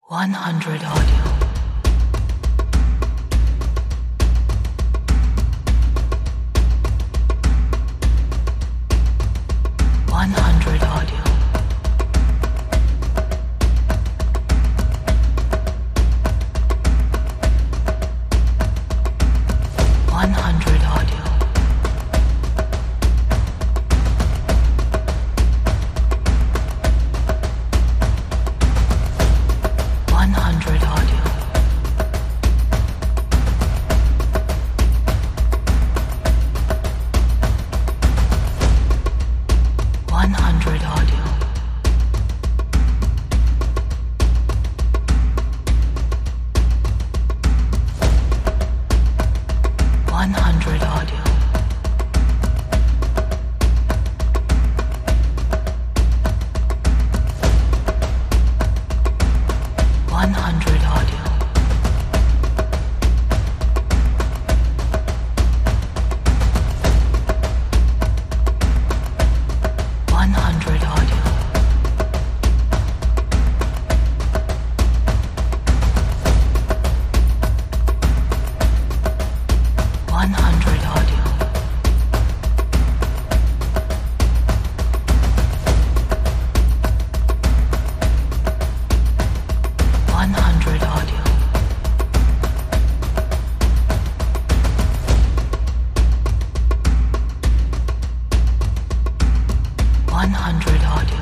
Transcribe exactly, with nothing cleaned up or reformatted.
one hundred audio. one hundred audio. one hundred audio. one hundred audio. one hundred audio. one hundred audio. one hundred audio. one hundred audio. one hundred audio. one hundred audio. one hundred audio.